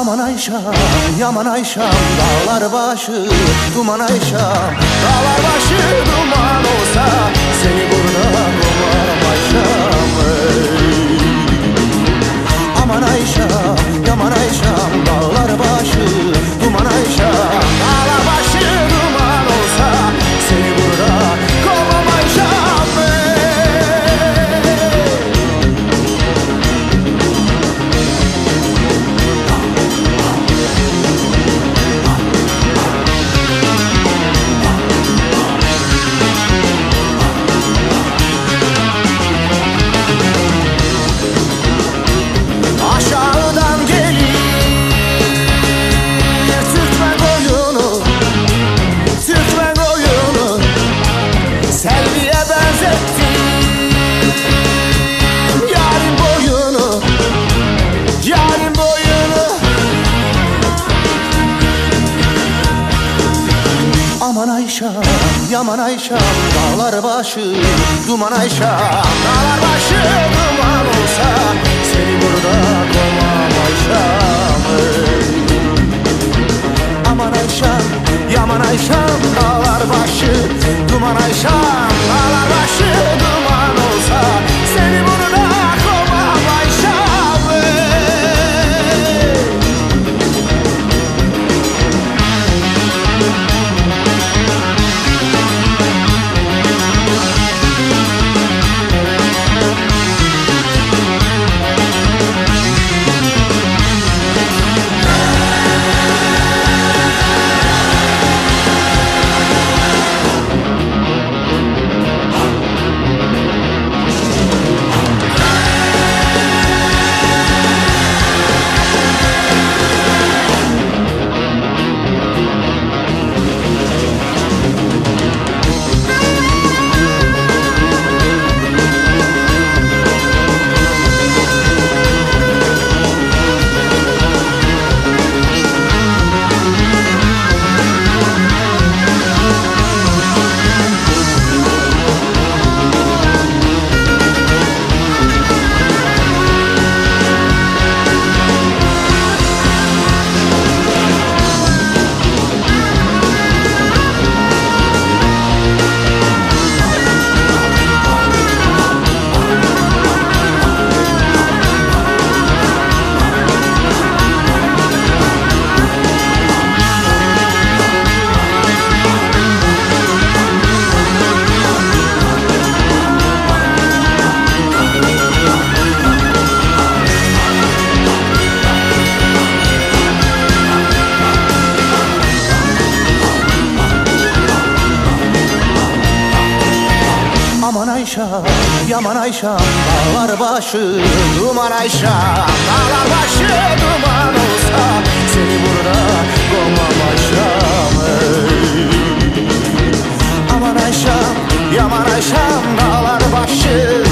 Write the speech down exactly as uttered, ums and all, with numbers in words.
Aman Ayşam, yaman Ayşam, dağlar başı duman Ayşam. Dağlar başı duman olsa seni burada kovarım Ayşam. Aman Ayşam, yaman Ayşam, dağlar başı duman Ayşam. Dağlar başı duman olsa seni burada kovarım Ayşam. Aman Ayşam, yaman Ayşam, dağlar başı duman Ayşam. Dağlar başı duman olsa seni burada koymam Ayşam. Aman Ayşam, yaman Ayşam, dağlar başı duman Ayşam. Dağlar başı duman olsa seni burada koymam Ayşam. Aman Ayşam, yaman Ayşam, dağlar başı duman Ayşam. Dağlar başı duman olsa seni burada koymam Ayşam. Aman Ayşam, yaman Ayşam, dağlar başı